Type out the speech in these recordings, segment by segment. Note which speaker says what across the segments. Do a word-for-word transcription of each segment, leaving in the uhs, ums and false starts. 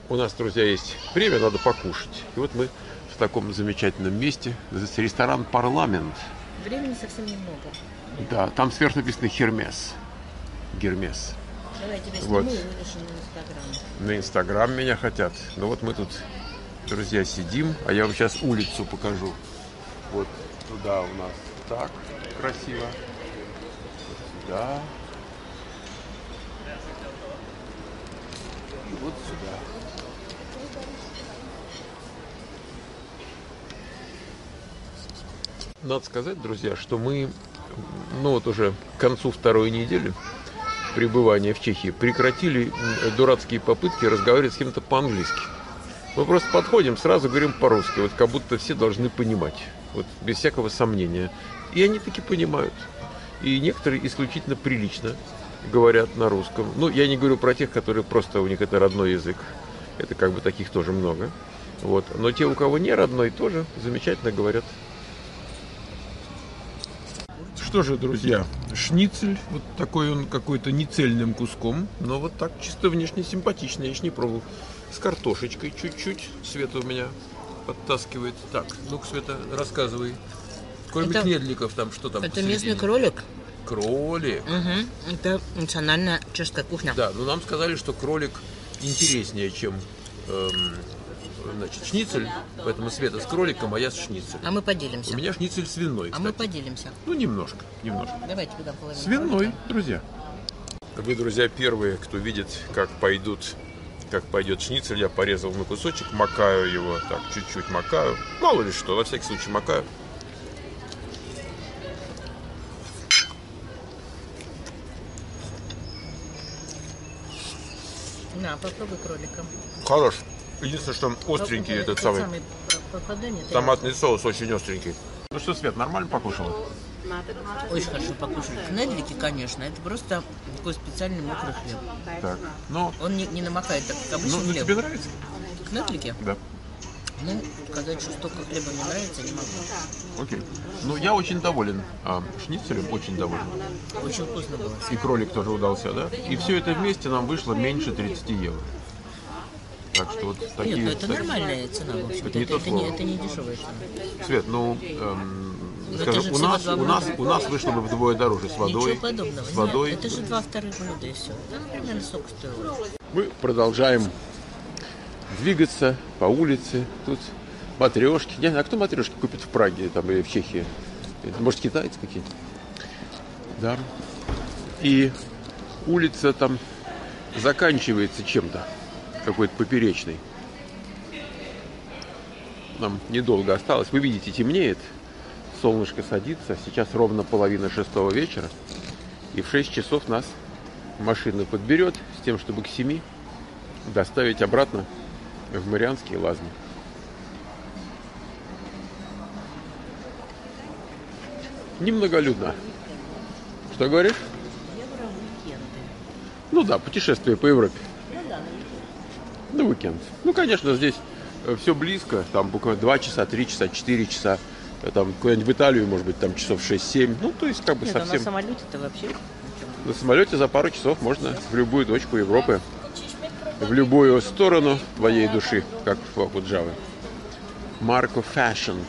Speaker 1: У нас, друзья, есть время, надо покушать. И вот мы в таком замечательном месте. Это ресторан «Парламент».
Speaker 2: Времени совсем немного.
Speaker 1: Да, там сверху написано «Хермес». Гермес.
Speaker 2: Давай я тебя сниму
Speaker 1: Вот.
Speaker 2: и выложу на Инстаграм.
Speaker 1: На Инстаграм меня хотят. Ну вот мы тут, друзья, сидим. А я вам сейчас улицу покажу. Вот туда у нас так красиво. Вот сюда. И вот сюда. Надо сказать, друзья, что мы, ну вот уже к концу второй недели пребывания в Чехии прекратили дурацкие попытки разговаривать с кем-то по-английски. Мы просто подходим, сразу говорим по-русски, вот как будто все должны понимать, вот без всякого сомнения. И они таки понимают. И некоторые исключительно прилично говорят на русском. Ну, я не говорю про тех, которые просто у них это родной язык. Это как бы таких тоже много. Вот. Но те, у кого не родной, тоже замечательно говорят. Что же, друзья, шницель, вот такой он какой-то нецельным куском, но вот так чисто внешне симпатичный, я еще не пробовал. С картошечкой чуть-чуть, Света у меня подтаскивает. Так, ну-ка, Света, рассказывай. Кроме
Speaker 2: Это-
Speaker 1: кнедликов, там что там
Speaker 2: Это
Speaker 1: посередине?
Speaker 2: местный кролик.
Speaker 1: Кролик.
Speaker 2: Угу. Это национальная чешская кухня.
Speaker 1: Да, но нам сказали, что кролик интереснее, чем эм, значит, шницель, поэтому Света с кроликом, а я с шницелем.
Speaker 2: А мы поделимся.
Speaker 1: У меня шницель свиной,
Speaker 2: А
Speaker 1: кстати.
Speaker 2: мы поделимся.
Speaker 1: Ну, немножко, немножко.
Speaker 2: Давайте туда половину.
Speaker 1: Свиной,
Speaker 2: кролика.
Speaker 1: друзья. Вы, друзья, первые, кто видит, как пойдут, как пойдет шницель. Я порезал на кусочек, макаю его, так, чуть-чуть макаю. Мало ли что, во всякий случай макаю.
Speaker 2: На, попробуй кролика.
Speaker 1: Хорош. Единственное, что остренький
Speaker 2: Вот,
Speaker 1: этот
Speaker 2: тот
Speaker 1: самый
Speaker 2: попадание, это
Speaker 1: томатный соус очень остренький. Ну что, Свет, нормально покушала?
Speaker 2: Очень хорошо покушали. Кнедлики, конечно, это просто такой специальный мокрый хлеб.
Speaker 1: Так, ну,
Speaker 2: Он не, не намокает, так как
Speaker 1: ну,
Speaker 2: обычный
Speaker 1: ну
Speaker 2: хлеб.
Speaker 1: тебе нравится?
Speaker 2: Кнедлики?
Speaker 1: Да.
Speaker 2: Ну, сказать, что столько хлеба мне нравится, не могу.
Speaker 1: Окей. Ну, я очень доволен а, шницелем, очень доволен.
Speaker 2: Очень вкусно было.
Speaker 1: И кролик тоже удался, да? И все это вместе нам вышло меньше тридцати евро. Так что вот такие...
Speaker 2: Нет, ну это
Speaker 1: так-
Speaker 2: нормальная цена, в общем-то.
Speaker 1: Это не
Speaker 2: Это,
Speaker 1: то
Speaker 2: это, не,
Speaker 1: слово.
Speaker 2: это не дешевая цена.
Speaker 1: Свет, ну, эм,
Speaker 2: это
Speaker 1: скажем,
Speaker 2: же
Speaker 1: у
Speaker 2: всего
Speaker 1: нас,
Speaker 2: два
Speaker 1: у, нас,
Speaker 2: блюда.
Speaker 1: у нас вышло бы вдвое дороже с водой.
Speaker 2: Ничего подобного.
Speaker 1: С водой.
Speaker 2: Нет, это же два вторых блюда и все. Да, примерно столько стоило.
Speaker 1: Мы продолжаем двигаться по улице. Тут матрешки. Не знаю, а кто матрешки купит в Праге там, или в Чехии? Это, может, китайцы какие-то? Да. И улица там заканчивается чем-то. Какой-то поперечной. Нам недолго осталось. Вы видите, темнеет. Солнышко садится. Сейчас ровно половина шестого вечера. И в шесть часов нас машина подберет с тем, чтобы к семи доставить обратно в Марианские Лазни. Немноголюдно. Что говоришь?
Speaker 2: Я про уикенды.
Speaker 1: Ну да, путешествие по Европе.
Speaker 2: Ну да,
Speaker 1: На уикенд. Ну, конечно, здесь все близко. Там буквально два часа, три часа, четыре часа. Там куда-нибудь в Италию, может быть, там часов шесть-семь. Ну, то есть, как бы
Speaker 2: нет, а
Speaker 1: совсем...
Speaker 2: на самолете-то вообще...
Speaker 1: На самолете за пару часов можно в любую точку Европы, в любую сторону твоей души, как в Окуджаве. Марко Fashion.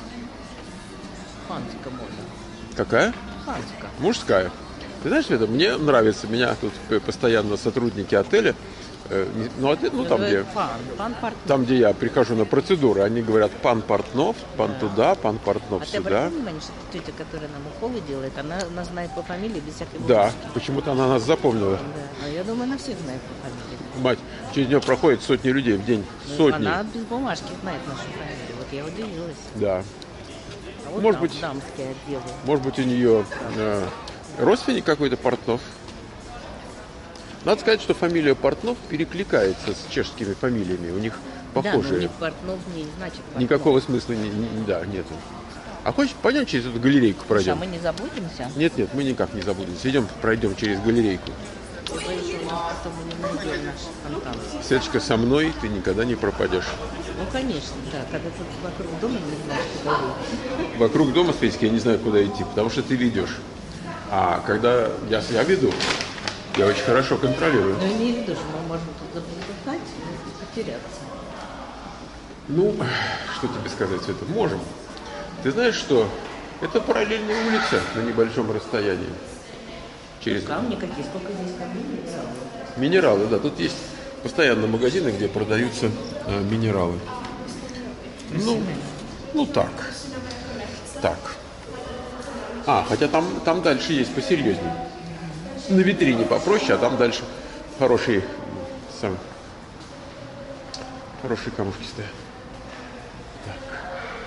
Speaker 2: Ханска мода.
Speaker 1: Какая?
Speaker 2: Ханска.
Speaker 1: Мужская. Ты знаешь, Света, мне нравится, меня тут постоянно сотрудники отеля, э, не- ну, отель, ну там, где,
Speaker 2: Пан, пан Портнов.
Speaker 1: там, где я прихожу на процедуры, они говорят, пан Портнов, пан туда, пан Портнов
Speaker 2: А ты
Speaker 1: сюда.
Speaker 2: обратил внимание, что тетя, которая нам уколы делает, она нас знает по фамилии без всякой
Speaker 1: Да,
Speaker 2: бумажки?
Speaker 1: почему-то она нас запомнила.
Speaker 2: Да. А я думаю, она всех знает по фамилии.
Speaker 1: Мать, через нее проходит сотни людей в день.
Speaker 2: Ну,
Speaker 1: Сотни.
Speaker 2: Она без бумажки знает нашу фамилию. Вот я удивилась.
Speaker 1: Да.
Speaker 2: А вот
Speaker 1: Может
Speaker 2: там
Speaker 1: быть-
Speaker 2: дамские отделы.
Speaker 1: Может быть, у нее э, родственник какой-то Портнов. Надо сказать, что фамилия Портнов перекликается с чешскими фамилиями. У них
Speaker 2: Да, но у
Speaker 1: похожие.
Speaker 2: них Портнов не значит Портнов.
Speaker 1: Никакого смысла не, не- да, нету. А хочешь понять, через эту галерейку
Speaker 2: Слушай, а
Speaker 1: пройдем?
Speaker 2: мы не забудемся?
Speaker 1: Нет, нет, мы никак не забудемся. Идем, пройдем через галерейку.
Speaker 2: Я боюсь, что у нас потом мы не найдем наш фонтан.
Speaker 1: Светочка, со мной ты никогда не пропадешь.
Speaker 2: Ну, конечно, да. Когда тут вокруг дома не знаешь, куда выйти.
Speaker 1: Вокруг дома, Светочка, я не знаю, куда идти, потому что ты ведешь. А когда я себя веду, я очень хорошо контролирую.
Speaker 2: Но имею в виду, что мы можем тут заблуждать. потеряться.
Speaker 1: Ну, что тебе сказать, Света, можем. Ты знаешь, что это параллельная улица на небольшом расстоянии. Через...
Speaker 2: Камни какие, сколько здесь камней?
Speaker 1: Минералы, да. Тут есть постоянно магазины, где продаются э, минералы. Ну, ну так. Так. А, хотя там, там дальше есть посерьезнее. На витрине попроще, а там дальше хорошие, сам, хорошие камушки стоят. Так.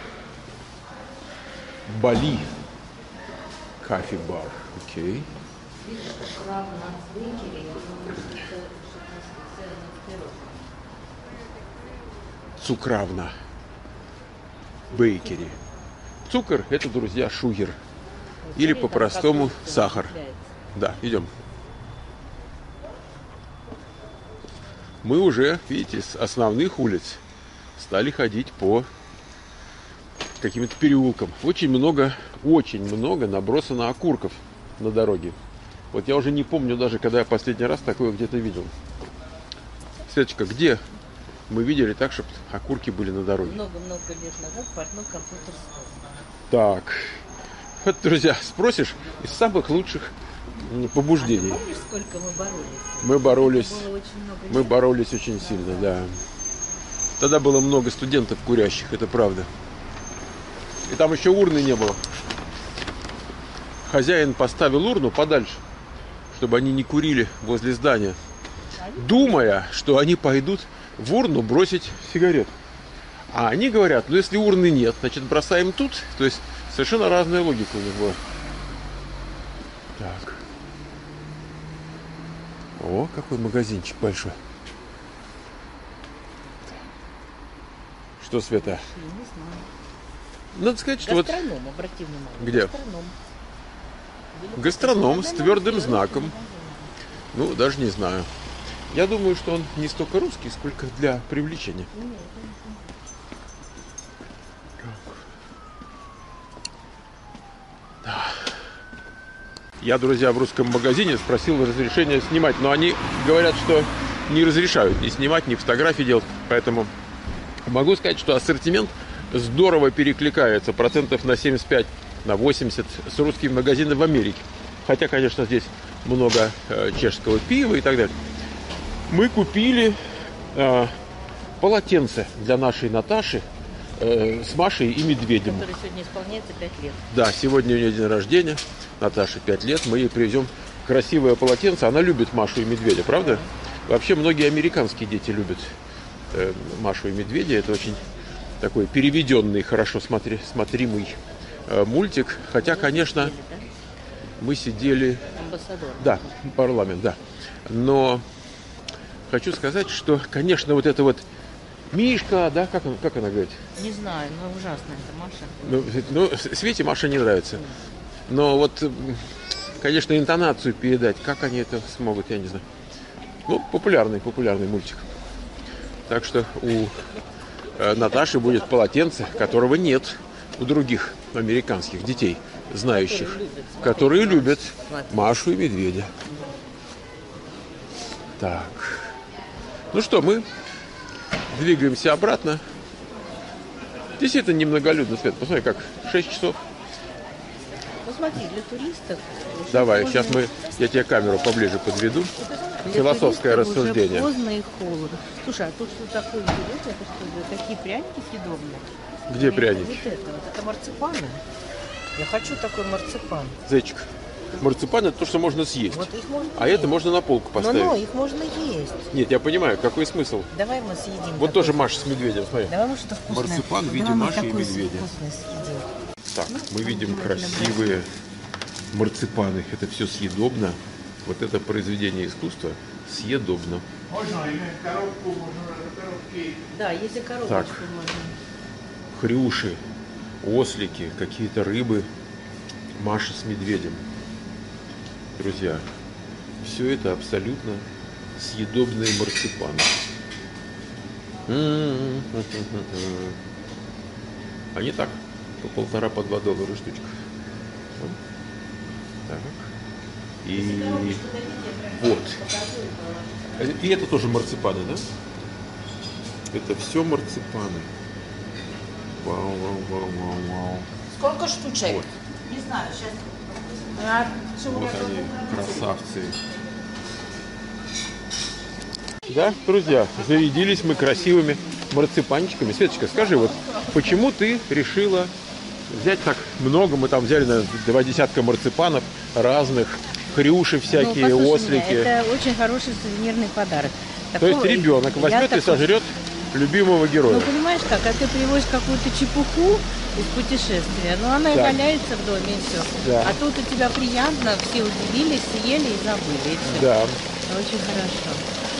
Speaker 1: Бали. Кофе-бар. Окей. Цукравна. Бейкери. Цукор – это, друзья, шугер. Или по-простому сахар. Да, идем. Мы уже, видите, с основных улиц стали ходить по каким-то переулкам. Очень много, очень много набросано окурков на дороге. Вот я уже не помню даже, когда я последний раз такое где-то видел. Светочка, где мы видели так, чтобы окурки были на дороге?
Speaker 2: Много-много лет назад портной компьютер стол.
Speaker 1: Так. Вот, друзья, спросишь из самых лучших побуждений.
Speaker 2: А ты помнишь, сколько мы боролись?
Speaker 1: Мы боролись.
Speaker 2: Это было очень много
Speaker 1: Мы боролись очень сильно, да. Тогда было много студентов курящих, это правда. И там еще урны не было. Хозяин поставил урну подальше, чтобы они не курили возле здания, думая, что они пойдут в урну бросить сигарет. А они говорят, ну если урны нет, значит бросаем тут. То есть совершенно разная логика у них была. Так. О, какой магазинчик большой. Что, Света?
Speaker 2: Я не знаю.
Speaker 1: Надо сказать, что вот...
Speaker 2: Гастроном, обрати внимание.
Speaker 1: Где?
Speaker 2: Гастроном.
Speaker 1: Гастроном с твердым знаком. Ну, даже не знаю. Я думаю, что он не столько русский, сколько для привлечения. Да. Я, друзья, в русском магазине спросил разрешения снимать, но они говорят, что не разрешают ни снимать, ни фотографии делать. Поэтому могу сказать, что ассортимент здорово перекликается процентов на семьдесят пять, на восемьдесят с русскими магазинами в Америке. Хотя, конечно, здесь много э, чешского пива и так далее. Мы купили э, полотенце для нашей Наташи э, с Машей и медведем.
Speaker 2: Который сегодня исполняется пять лет.
Speaker 1: Да, сегодня у нее день рождения. Наташе пять лет. Мы ей привезем красивое полотенце. Она любит Машу и медведя, правда? Вообще многие американские дети любят э, Машу и медведя. Это очень такой переведенный, хорошо смотри, смотримый э, мультик. Хотя, конечно, мы сидели...
Speaker 2: Амбассадор.
Speaker 1: Да, парламент, да. Но хочу сказать, что, конечно, вот это вот Мишка, да, как, он, как она говорит?
Speaker 2: Не знаю, но ужасно это Маша.
Speaker 1: Ну, ну, Свете Маша не нравится. Но вот, конечно, интонацию передать, как они это смогут, я не знаю. Ну, популярный, популярный мультик. Так что у э, Наташи будет полотенце, которого нет у других американских детей, знающих, которые любят,
Speaker 2: смотреть.
Speaker 1: Машу и медведя. Так. Ну что, мы двигаемся обратно. Действительно немноголюдно, Свет. Посмотри, как шесть часов.
Speaker 2: Ну смотри, для туристов...
Speaker 1: Давай, сейчас мы, я тебе камеру поближе подведу. Философское рассуждение.
Speaker 2: Уже поздно и холодно. Слушай, а тут что такое интересное? Это что, такие пряники съедобные?
Speaker 1: Где
Speaker 2: Вот
Speaker 1: пряники?
Speaker 2: это, вот это марципаны. Я хочу такой марципан.
Speaker 1: Зайчик, марципан это то, что можно съесть.
Speaker 2: Вот их можно
Speaker 1: А
Speaker 2: есть.
Speaker 1: это можно на полку поставить.
Speaker 2: Но, но их можно есть.
Speaker 1: Нет, я понимаю, какой смысл.
Speaker 2: Давай мы съедим.
Speaker 1: Вот
Speaker 2: такой.
Speaker 1: тоже Маша с медведем, смотри.
Speaker 2: Давай мы что-то вкусное.
Speaker 1: Марципан в виде
Speaker 2: Давай мы
Speaker 1: Маши и
Speaker 2: такое
Speaker 1: медведя.
Speaker 2: вкусное съедим.
Speaker 1: Так, мы видим красивые марципаны. Это все съедобно. Вот это произведение искусства съедобно.
Speaker 3: Можно коробку, можно коробки.
Speaker 2: Да, если коробочку
Speaker 1: Так.
Speaker 2: можно.
Speaker 1: Хрюши, ослики, какие-то рыбы. Маша с медведем. Друзья, все это абсолютно съедобные марципаны. Они так, по полтора, по два доллара штучка. Так. И вот. И это тоже марципаны, да? Это все марципаны. Вау, вау, вау, вау, вау.
Speaker 2: Сколько штучек?
Speaker 1: Вот.
Speaker 2: Не знаю, сейчас. А,
Speaker 1: Вот они, красавцы. Да, друзья, зарядились мы красивыми марципанчиками. Светочка, скажи, вот почему ты решила взять так много? Мы там взяли, наверное, два десятка марципанов разных, хрюши всякие,
Speaker 4: ну,
Speaker 1: ослики.
Speaker 4: Меня, это очень хороший сувенирный подарок.
Speaker 1: То есть ребенок возьмет и сожрет любимого героя.
Speaker 4: Ну, понимаешь как, а ты привозишь какую-то чепуху из путешествия, но она и
Speaker 1: Да.
Speaker 4: валяется в доме, и все.
Speaker 1: Да.
Speaker 4: А тут у тебя приятно, все удивились, съели и забыли, и все.
Speaker 1: Да.
Speaker 4: Очень хорошо.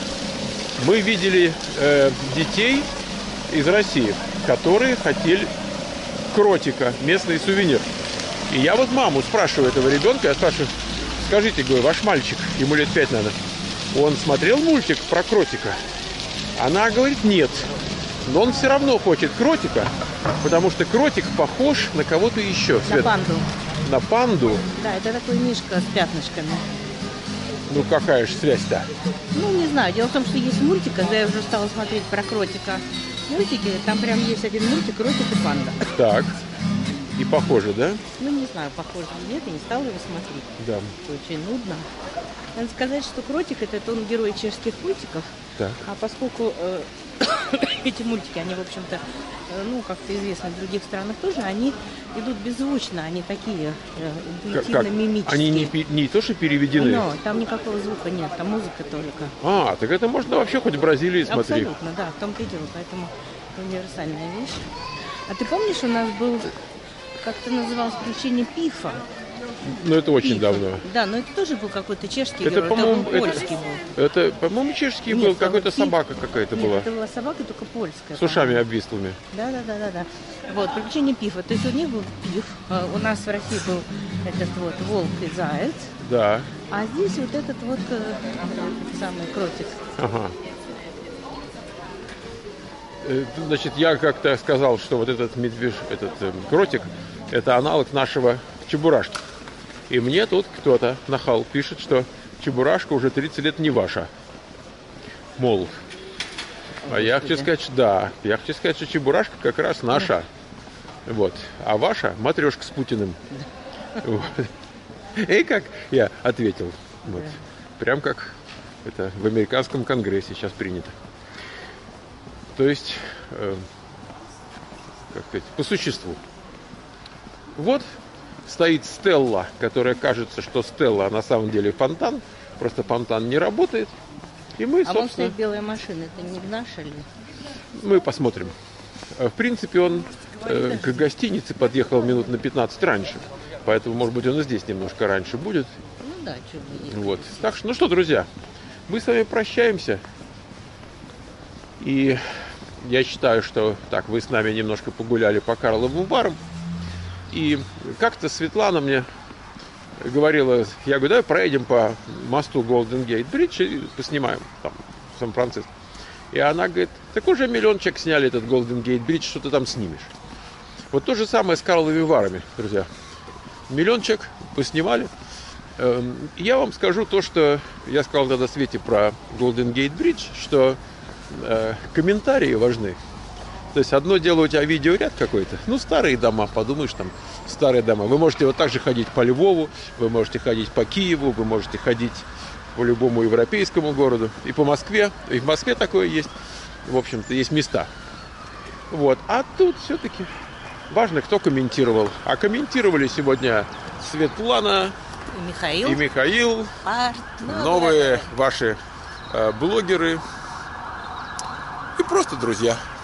Speaker 1: Мы видели э, детей из России, которые хотели кротика, местный сувенир. И я вот маму спрашиваю этого ребенка, я спрашиваю, скажите, говорю, ваш мальчик, ему лет пять, наверное, он смотрел мультик про кротика? Она говорит, нет. Но он все равно хочет кротика, потому что кротик похож на кого-то еще.
Speaker 4: На панду.
Speaker 1: На панду?
Speaker 4: Да, это такой мишка с пятнышками.
Speaker 1: Ну какая же связь-то?
Speaker 4: Ну, не знаю. Дело в том, что есть мультик, когда я уже стала смотреть про кротика. Мультики, там прям есть один мультик, кротик и панда.
Speaker 1: Так. И похоже, да?
Speaker 4: Ну, не знаю, похоже или нет, я не стала его смотреть.
Speaker 1: Да.
Speaker 4: Это очень нудно. Надо сказать, что кротик это, это он герой чешских мультиков.
Speaker 1: Так.
Speaker 4: А поскольку э, эти мультики, они, в общем-то, э, ну, как-то известны в других странах тоже, они идут беззвучно, они такие э, интуитивно-мимические.
Speaker 1: Они не, пе- не то, что переведены?
Speaker 4: Но там никакого звука нет, там музыка только.
Speaker 1: А, так это можно вообще хоть в Бразилии смотреть.
Speaker 4: Абсолютно, да, в том-то и дело, поэтому это универсальная вещь. А ты помнишь, у нас был, как-то называлось, приключение Пифа?
Speaker 1: Ну, это очень
Speaker 4: Пифа.
Speaker 1: давно.
Speaker 4: Да, но это тоже был какой-то чешский
Speaker 1: Это,
Speaker 4: герой,
Speaker 1: по-моему,
Speaker 4: это был
Speaker 1: это-
Speaker 4: польский был.
Speaker 1: Это, по-моему, чешский
Speaker 4: Нет,
Speaker 1: был,
Speaker 4: там
Speaker 1: какой-то
Speaker 4: вот Пиф-
Speaker 1: собака какая-то
Speaker 4: Нет,
Speaker 1: была.
Speaker 4: это была собака, только польская.
Speaker 1: С ушами обвислыми.
Speaker 4: Да, да, да, да, да. Вот, приключение Пифа. То есть у них был Пиф, а у нас в России был этот вот волк и заяц,
Speaker 1: Да.
Speaker 4: а здесь вот этот вот э, этот самый кротик.
Speaker 1: Ага. Э, Значит, я как-то сказал, что вот этот медвеж, этот э, кротик, это аналог нашего чебурашки. И мне тут кто-то, нахал, пишет, что чебурашка уже тридцать лет не ваша. Мол. А я хочу сказать, что да. Я хочу сказать, что чебурашка как раз наша. Вот. А ваша матрешка с Путиным. Вот. И как я ответил. Вот. Прям как это в американском конгрессе сейчас принято. То есть, э, как сказать, по существу. Вот стоит Стелла, которая кажется, что Стелла, а на самом деле фонтан. Просто фонтан не работает. И мы,
Speaker 4: А вон
Speaker 1: собственно,
Speaker 4: стоит белая машина, это не наша ли?
Speaker 1: мы посмотрим. Э, В принципе, он э, к гостинице подъехал минут на пятнадцать раньше. Поэтому, может быть, он и здесь немножко раньше будет.
Speaker 4: Ну да, что бы не.
Speaker 1: Вот. Так что, ну что, друзья, мы с вами прощаемся. И я считаю, что так, вы с нами немножко погуляли по Карловым Варам. И как-то Светлана мне говорила, я говорю, давай проедем по мосту Golden Gate Bridge и поснимаем там в Сан-Франциско. И она говорит, так уже миллион человек сняли этот Golden Gate Bridge, что ты там снимешь. Вот то же самое с Карловыми Варами, друзья. Миллион человек поснимали. Эм, Я вам скажу то, что я сказал тогда Свете про Golden Gate Bridge, что э, комментарии важны. То есть одно дело у тебя видеоряд какой-то, ну старые дома, подумаешь, там старые дома. Вы можете вот так же ходить по Львову, вы можете ходить по Киеву, вы можете ходить по любому европейскому городу, и по Москве, и в Москве такое есть, в общем-то, есть места. Вот, а тут все-таки важно, кто комментировал. А комментировали сегодня Светлана
Speaker 4: И Михаил.
Speaker 1: и Михаил,
Speaker 4: Пар-
Speaker 1: новые ваши э, блогеры и просто друзья.